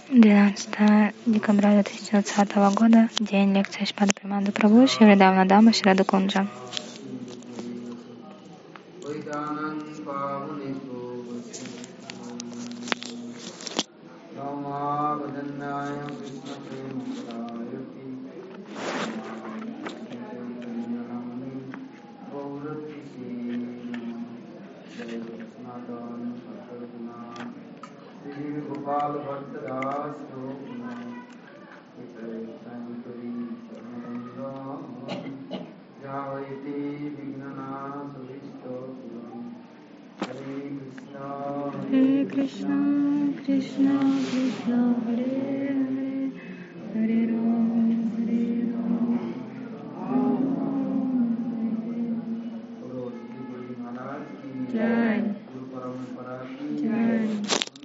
12 декабря 2020 года, день лекции Шрилы Премананды Прабху, Шри Давнадама, Шри Радакунджа. Hare Krishna, Krishna Krishna, Hare Hare, Hare Ram, Hare Ram, Ram Hare. Jai. Jai.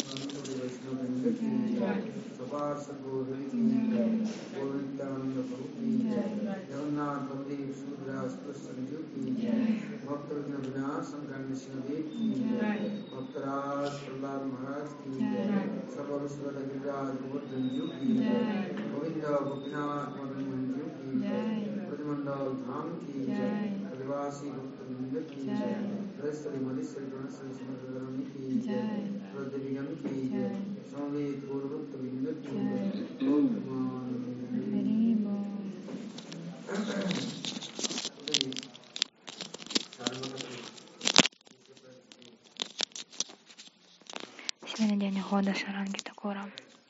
Сегодня день ухода Шаранги Такура.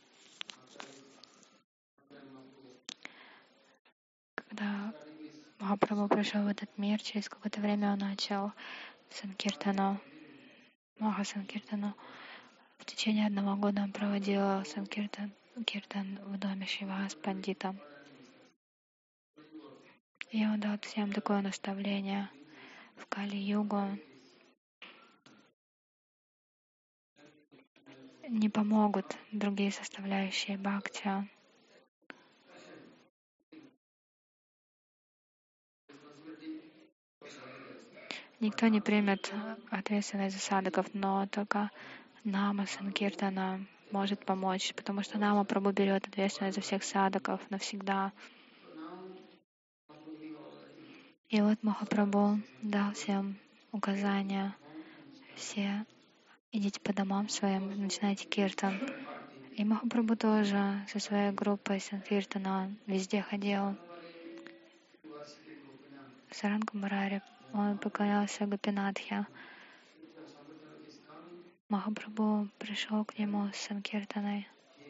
Когда Махапрабху пришел в этот мир, через какое-то время он начал санкиртану, Маха-санкиртану. В течение 1 года он проводил санкиртан в доме Шива с пандитом. И он дал всем такое наставление: в Кали-югу не помогут другие составляющие бхакти. Никто не примет ответственность за садхаков, но только Нама Санкиртана может помочь, потому что Нама Прабху берет ответственность за всех садхаков навсегда. И вот Махапрабху дал всем указания: все идите по домам своим, начинайте киртан. И Махапрабху тоже со своей группой Санкиртана везде ходил. Саранга Мурари, он поклонялся Гопинатхе. Махапрабху пришел к нему с Санкиртаной.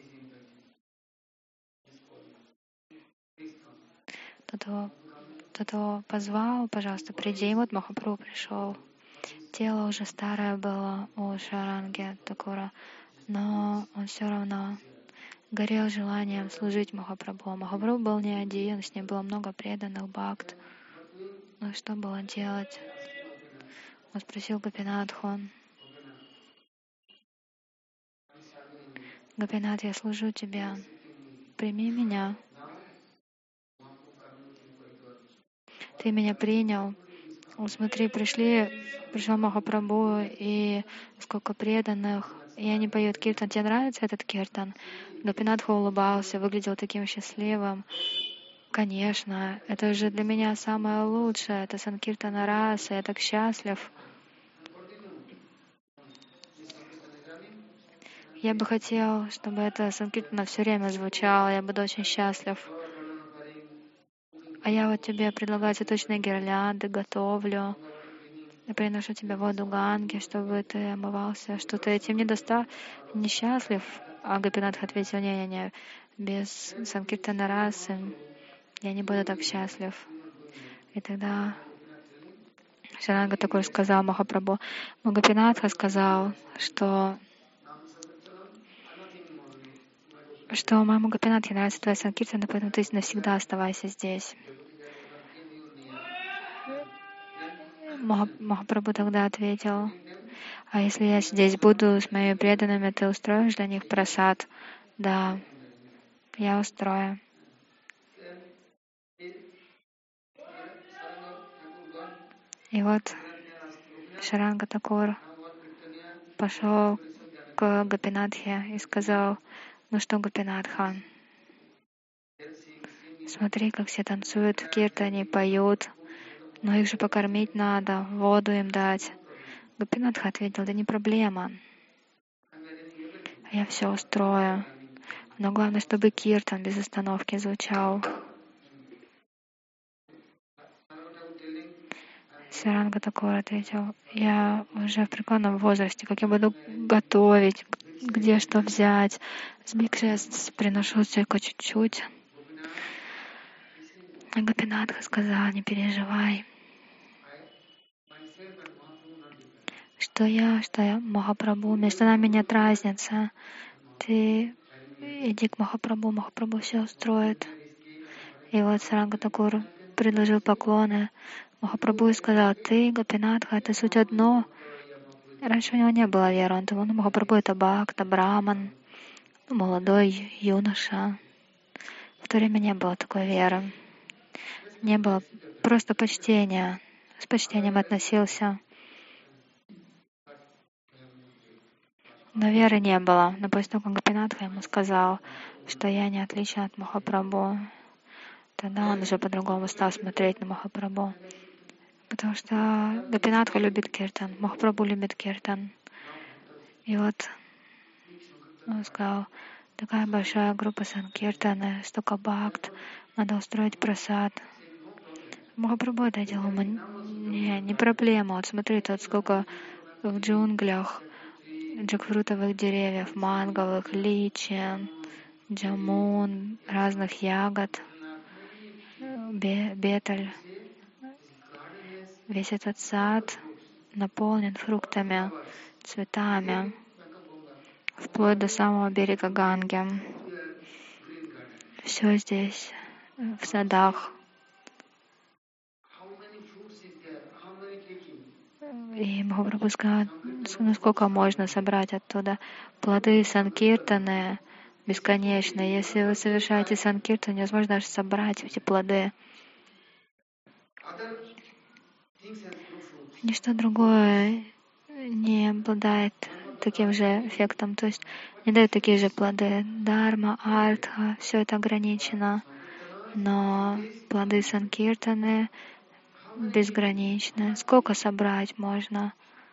Тот его позвал: пожалуйста, приди. И вот Махапрабху пришел. Тело уже старое было у Шаранги Такура, но он все равно горел желанием служить Махапрабху. Махапрабху был не один, с ним было много преданных бхакт. Но что было делать? Он спросил Гопинатху: Гопинат, я служу тебе, прими меня. Ты меня принял. Вот смотри, пришел Махапрабху, и сколько преданных, и они поют киртан. Тебе нравится этот киртан? Гопинатха улыбался, выглядел таким счастливым. Конечно, это же для меня самое лучшее, это Санкиртана раса, я так счастлив. Я бы хотел, чтобы это Санкиртана все время звучало, я буду очень счастлив. А я вот тебе предлагаю цветочные гирлянды, готовлю. Я приношу тебе воду Ганги, чтобы ты омывался, что ты этим несчастлив. А Гопинатх ответил: не-не-не, без Санкиртана расы я не буду так счастлив. И тогда Шаранга такой сказал Махапрабху. Гопинатха сказал, что моему Гопинатхе нравится твоя Санкиртана, поэтому ты навсегда оставайся здесь. Махапрабху тогда ответил: а если я здесь буду с моими преданными, ты устроишь для них прасад? Да, я устрою. И вот Шаранга Такур пошел к Гопинатхе и сказал: Ну что, Гопинатха, смотри, как все танцуют в киртане, поют, но их же покормить надо, воду им дать. Гопинатха ответил, да не проблема, я все устрою. Но главное, чтобы киртан без остановки звучал. Саранга Такур ответил, я уже в преклонном возрасте, как я буду готовить, где что взять. С бикши я приношу только чуть-чуть. А Гопинатха сказал, не переживай, что я, Махапрабху, между нами нет разницы. Ты иди к Махапрабху, Махапрабху все устроит. И вот Саранга Такур предложил поклоны Махапрабху и сказал, ты, Гопинатха, это суть одно. Раньше у него не было веры, он думал, ну, Махапрабху это бхакта, браман, молодой юноша. В то время не было такой веры. Не было просто почтения. С почтением относился. Но веры не было. Но после того, как Гопинатха ему сказал, что я не отличен от Махапрабху, тогда он уже по-другому стал смотреть на Махапрабху. Потому что Гопинатха любит киртан, Махапрабху любит киртан. И вот он сказал, такая большая группа санкиртаны, столько бхакт, надо устроить прасад. Махапрабху ответил ему, не проблема, вот смотри, тут сколько в джунглях джекфрутовых деревьев, манговых, личин, джамун, разных ягод, беталь. Весь этот сад наполнен фруктами, цветами, вплоть до самого берега Ганги. Все здесь, в садах. И Махапрабху сказал, насколько можно собрать оттуда плоды санкиртаны бесконечные. Если вы совершаете санкиртан, невозможно даже собрать эти плоды. Ничто другое не обладает таким же эффектом, то есть не дает такие же плоды. Дарма, артха, все это ограничено, но плоды санкиртаны безграничны. Сколько собрать можно?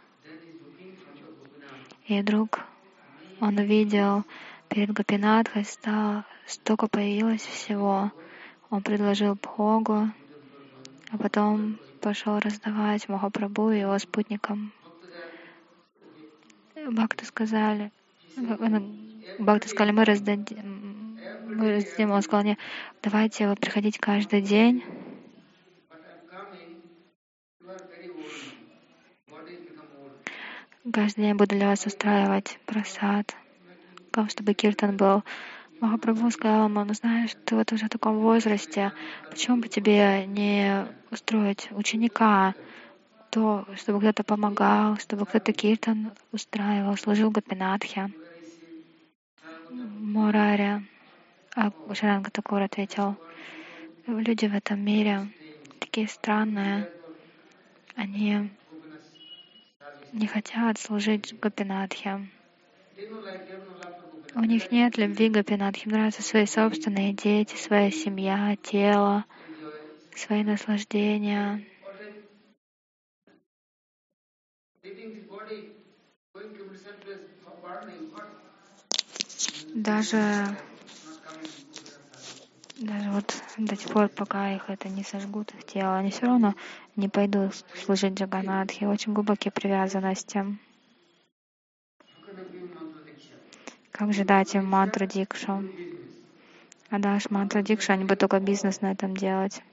И вдруг он увидел перед Гопинатхой, столько появилось всего. Он предложил Бхогу, а потом пошел раздавать Махапрабху и его спутникам. Бхакты сказали, мы раздадим. Он сказал, нет, давайте вы приходите каждый день. Каждый день буду для вас устраивать прасад, чтобы киртан был. Махапрабху сказал ему, ну знаешь, ты вот уже в таком возрасте, почему бы тебе не устроить ученика, чтобы кто-то помогал, чтобы кто-то киртан устраивал, служил Гопинатхе. Мурари, Саранга Такур ответил, люди в этом мире такие странные, они не хотят служить Гопинатхе. У них нет любви к Гопинатхе, им нравятся свои собственные дети, своя семья, тело, свои наслаждения. Даже вот до тех пор, пока их это не сожгут, их тело, они все равно не пойдут служить Джаганатхе. Очень глубокие привязанности. Как же дать им мантру дикшу? А дашь мантру дикшу, они будут только бизнес на этом делать.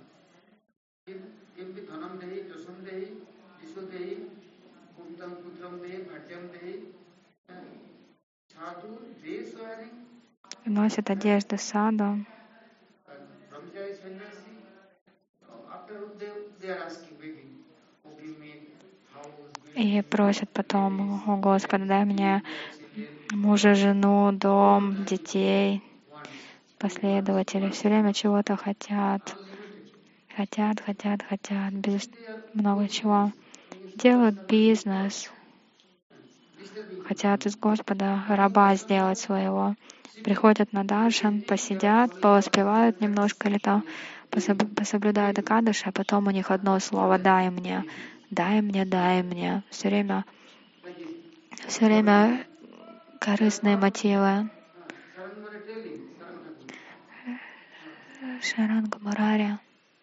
Носят одежды саду. И просят потом, о Господи, дай мне мужа, жену, дом, детей, последователи. Все время чего-то хотят. Хотят, без много чего. Делают бизнес. Хотят из Господа раба сделать своего. приходят на даршан, посидят, повоспевают немножко или там пособлюдают экадыши, а потом у них одно слово «дай мне», «дай мне», «дай мне». Все время корыстные мотивы. Шаранга Мурари,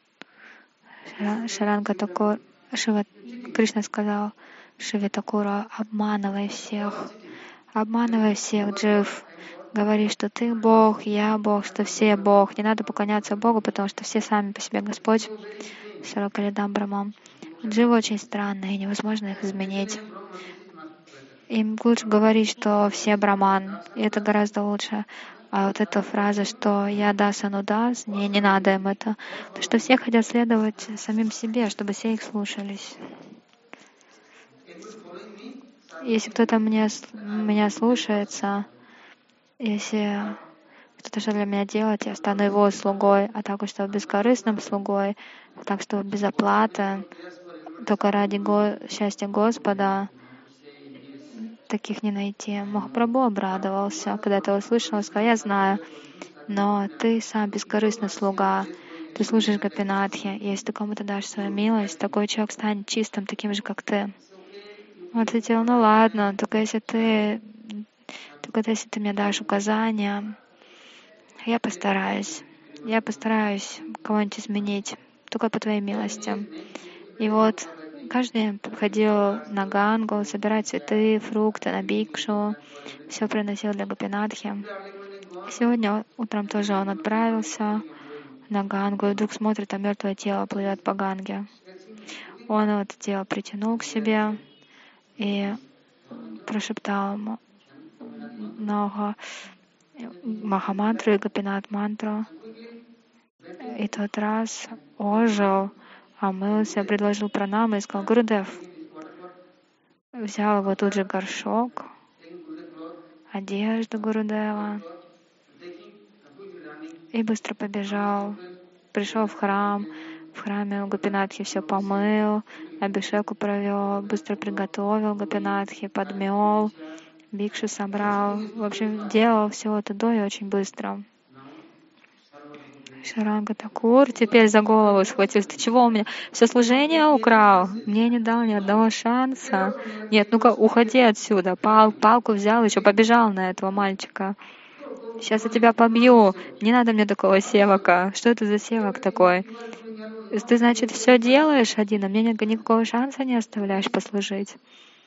Шаранга Такур, Кришна сказал Шиве Такуру: обманывай всех, джив. Говори, что ты Бог, я Бог, что все Бог. Не надо поклоняться Богу, потому что все сами по себе Господь. Саракалидам Брамам. Дживы очень странные, невозможно их изменить. Им лучше говорить, что все браман, и это гораздо лучше. А вот эта фраза, что я дасан удас, не надо им это. Потому что все хотят следовать самим себе, чтобы все их слушались. Если кто-то меня слушается, если кто-то что для меня делает, я стану его слугой, а так, чтобы бескорыстным слугой, так, чтобы без оплаты, только ради счастья Господа, таких не найти. Махапрабху обрадовался, когда это услышал, сказал: я знаю, но ты сам бескорыстный слуга, ты служишь Гопинатхе. Если ты кому-то дашь свою милость, такой человек станет чистым, таким же, как ты. Он ответил: ну ладно, только если ты мне дашь указания, я постараюсь кого-нибудь изменить, только по твоей милости. И вот каждый день приходил на Гангу, собирать цветы, фрукты на бикшу, все приносил для Гопинатхи. Сегодня утром тоже он отправился на Гангу, и вдруг смотрит, а мертвое тело плывет по Ганге. Он это тело притянул к себе и прошептал много Махамантру и Гопинат мантру. И тот раз ожил, омылся, предложил пранаму и сказал: Гурудев. Взял его тут же горшок, одежду Гурудева и быстро побежал. Пришел в храм. В храме Гопинатхи все помыл, абишеку провел, быстро приготовил Гопинатхи, подмел, бикшу собрал. В общем, делал все это до и очень быстро. Шаранга Такур теперь за голову схватился. Ты чего у меня все служение украл? Мне не дал ни одного шанса. Нет, ну-ка, уходи отсюда. Палку взял, еще побежал на этого мальчика. Сейчас я тебя побью. Не надо мне такого севака. Что это за севак такой? Ты, значит, все делаешь один, а мне никакого шанса не оставляешь послужить.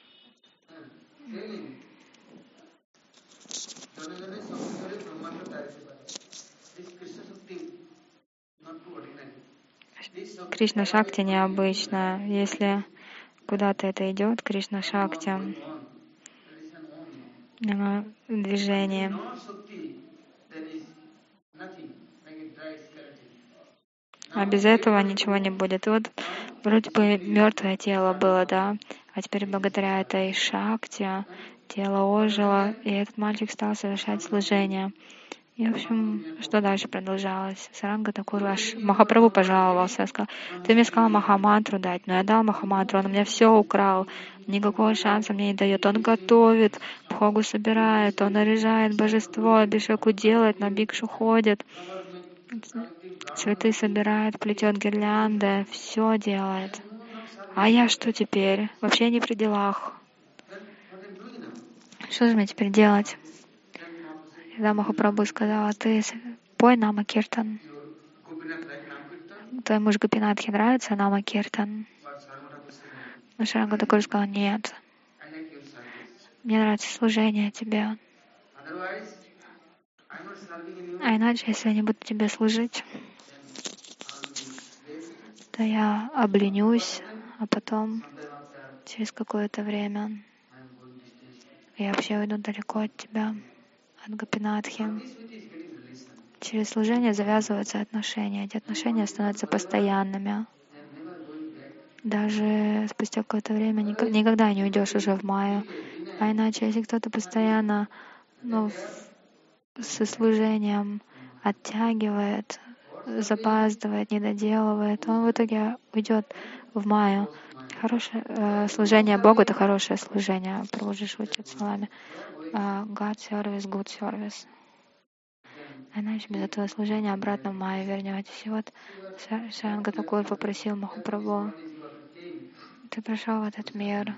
Кришна Шакти необычно. Если куда-то это идет, Кришна Шакти, движение. А без этого ничего не будет. И вот вроде бы мертвое тело было, да, а теперь благодаря этой Шакти тело ожило, и этот мальчик стал совершать служение. И, в общем, что дальше продолжалось? Саранга Такур аж Махапрабху пожаловался. Сказал: ты мне сказал Махамантру дать, но я дал Махамантру, он у меня все украл. Никакого шанса мне не дает. Он готовит, бхогу собирает, он наряжает божество, абишеку делает, на бикшу ходит, цветы собирает, плетет гирлянды, все делает. А я что теперь? Вообще не при делах. Что же мне теперь делать? Когда Махапрабху сказала: ты пой Нама Киртан. Твой муж Гопинатхе нравится Нама Киртан? Но Шаранга Такур сказал: нет. Мне нравится служение тебе. А иначе, если я не буду тебе служить, то я обленюсь, а потом, через какое-то время, я вообще уйду далеко от тебя, от Гопинатхи. Через служение завязываются отношения. Эти отношения становятся постоянными. Даже спустя какое-то время никогда не уйдешь уже в майю. А иначе, если кто-то постоянно со служением оттягивает, запаздывает, не доделывает, он в итоге уйдет в майю. Хорошее служение Богу — это хорошее служение. Прабхуджи шутит словами. God service, good service. иначе без этого служения обратно в Майю вернетесь. И вот Шаранга Такур попросил Махапрабху: ты пришел в этот мир.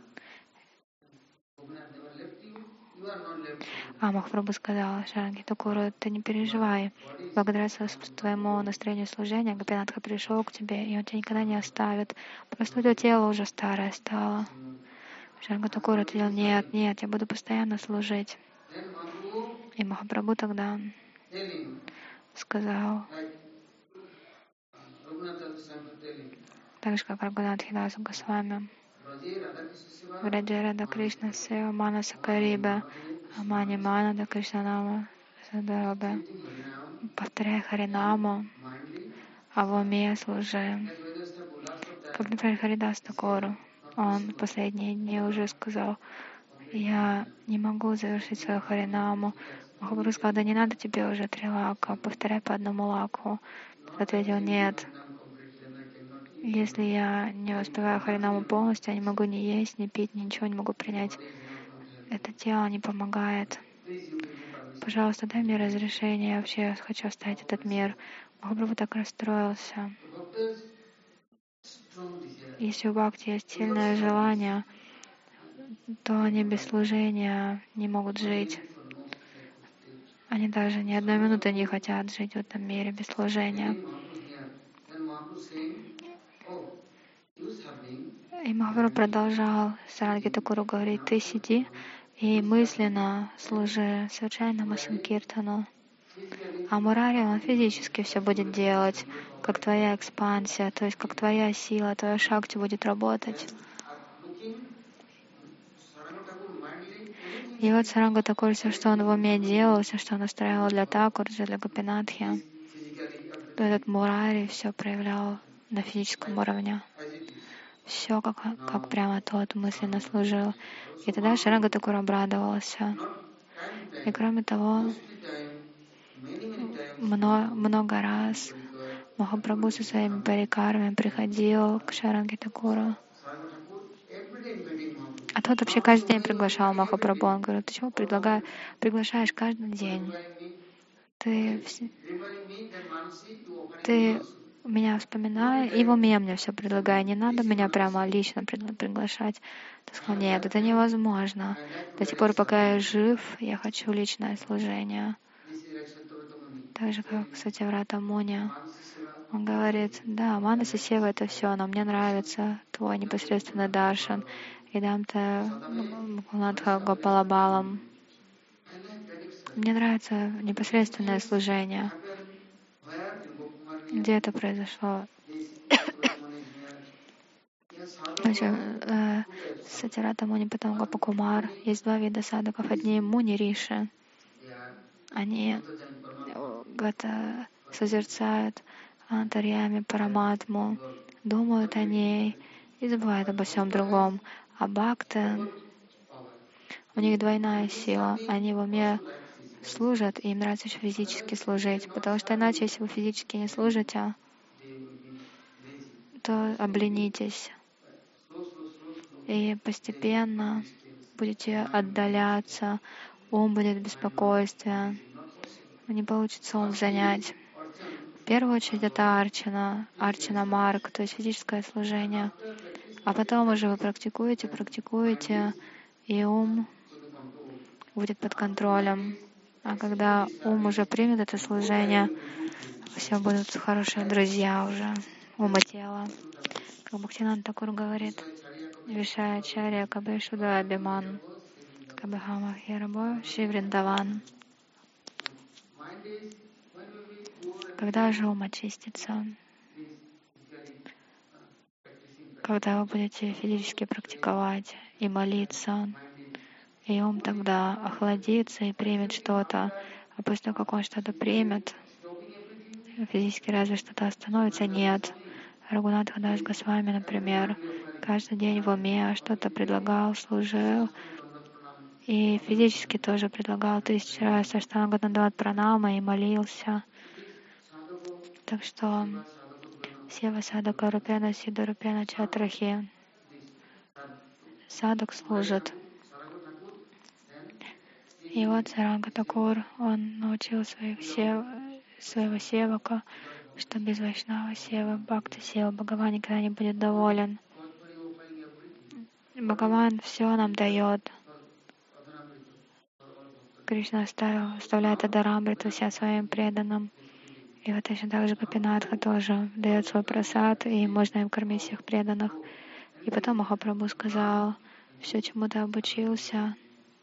А Махапрабху сказал Шаранге Такуру: ты не переживай. Благодаря твоему настроению служения Гопинатха пришел к тебе, и он тебя никогда не оставит. Просто у тебя тело уже старое стало. Шаранга Такур ответил: нет, нет, я буду постоянно служить. И Махапрабху тогда сказал, так же, как Рагунат Хидас Госвами: Враджа Рада Кришна Сева Манаса Кариба, Амани Манада Кришнанама Садарабе. Повторяй Харинаму, а в уме служи. Как, например, Харидас Такуру. Он в последние дни уже сказал: я не могу завершить свою Харинаму. Махапрабху сказал: да не надо тебе уже 3 лака, повторяй по 1 лаку. Тот ответил: нет. Если я не воспеваю Харинаму полностью, я не могу ни есть, ни пить, ничего не могу принять. Это тело не помогает. Пожалуйста, дай мне разрешение, я вообще хочу оставить этот мир. Махапрабху так расстроился. Если у бхакти есть сильное желание, то они без служения не могут жить. Они даже ни 1 минуты не хотят жить в этом мире без служения. И Махапрабху продолжал Саранги Такуру говорить: ты сиди и мысленно служи, совершай намасанкиртану. А Мурари, он физически все будет делать, как твоя экспансия, то есть как твоя сила, твоя шакти будет работать. И вот Саранга Такур, все, что он в уме делал, все, что он устраивал для Такурджи, для Гопинатхи, то этот Мурари все проявлял на физическом уровне. Все как прямо тот мысленно служил. И тогда Шаранга Такур обрадовался. И кроме того, много раз Махапрабху со своими парикарами приходил к Шаранге Такуру. А тот вообще каждый день приглашал Махапрабху. Он говорит: ты чего приглашаешь каждый день? Ты меня вспоминай, и в уме мне все предлагай. Не надо меня прямо лично приглашать. Ты сказал: нет, это невозможно. До тех пор, пока я жив, я хочу личное служение. Так же, как Сатяврата Муни. Он говорит: да, Манаси Сева — это все, но мне нравится твой непосредственный даршан. Идамта Мукунатха Гопалабалам. Мне нравится непосредственное служение. Где это произошло? Сатирата Муни, потом Гопакумар. Есть 2 вида садаков. Одни Муни Риши. Они созерцают Антарьями Параматму, думают о ней и забывают обо всем другом. А бхакты, у них двойная сила. Они в уме служат, и им нравится еще физически служить. Потому что иначе, если вы физически не служите, то обленитесь. И постепенно будете отдаляться, ум будет в беспокойстве, не получится ум занять. В первую очередь это арчана марк, то есть физическое служение. А потом уже вы практикуете, и ум будет под контролем. А когда ум уже примет это служение, все будут хорошие друзья уже, ум и тело. Как Бхактинанд Такур говорит: Вишая Чарья Кабе Шуда Абиман, Кабе Хама Хирабо Шри Вриндаван. Когда же ум очистится? Когда вы будете физически практиковать и молиться, и ум тогда охладится и примет что-то, а после того, как он что-то примет, физически разве что-то остановится? Нет. Рагунат Хидас Госвами, например, каждый день в уме что-то предлагал, служил, и физически тоже предлагал 1000 раз Аштанга Дандават Пранама и молился. Так что Сева Садака Рупена Сида Рупена Чатрахи. Садак служит. И вот Саранга Такур, он научил своего севака, что без Вайшнава сева, бхакти сева, Бхагаван никогда не будет доволен. Бхагаван все нам дает. Кришна оставляет Адарамриту всем своим преданным. И вот точно так же Гопинатха тоже дает свой прасад, и можно им кормить всех преданных. И потом Махапрабху сказал, все, чему ты обучился,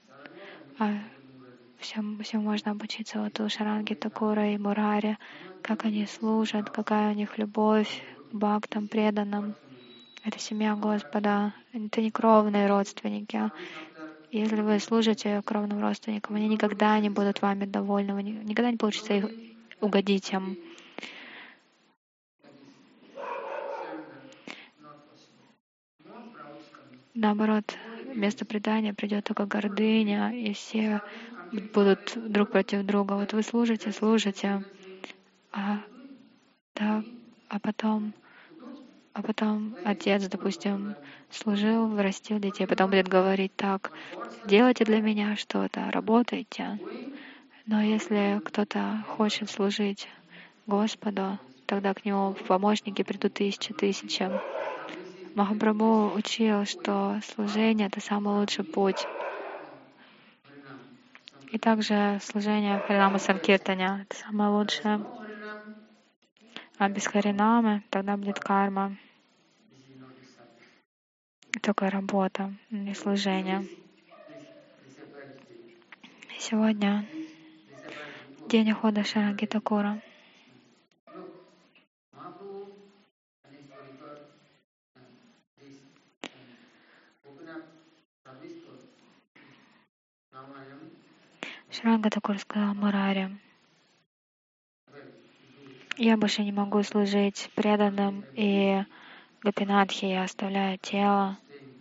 всем можно обучиться вот у Шаранги Такура и Мурари, как они служат, какая у них любовь к бхактам, преданным. Это семья Господа, это не кровные родственники. Если вы служите кровным родственникам, они никогда не будут вами довольны, никогда не получится их угодить им. Наоборот, вместо предания придет только гордыня, и все будут друг против друга. Вот вы служите, а, да, а потом отец, допустим, служил, вырастил детей, потом будет говорить так: делайте для меня что-то, работайте. Но если кто-то хочет служить Господу, тогда к нему в помощники придут тысячи. Махапрабху учил, что служение — это самый лучший путь. И также служение в Харинама Санкиртане — это самое лучшее. А без Харинамы тогда будет карма. Только работа, не служение. Сегодня день ухода Шаранги Такура. Шаранга Такур сказал Мурари: я больше не могу служить преданным и Гопинатхе, я оставляю тело.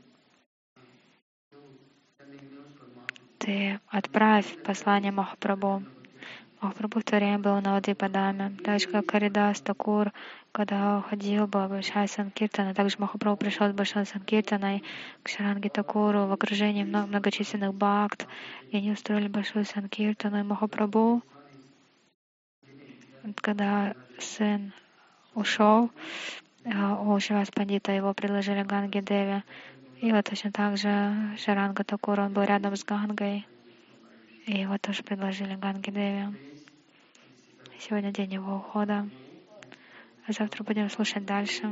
Ты отправь послание Махапрабху. Махапрабху в то время был на Навадвипадаме. Так же, как Каридас Такур, когда уходил был Большая Санкиртана, также Махапрабху пришел с Большой Санкиртаной к Шаранги Такуру в окружении многочисленных бхакт, и они устроили Большую Санкиртану. И Махапрабху, когда сын ушел, у Шривас Пандита его предложили Ганге Деви. И вот точно так же Шаранга Такур, он был рядом с Гангой, и его тоже предложили Ганге Деви. Сегодня день его ухода. А завтра будем слушать дальше.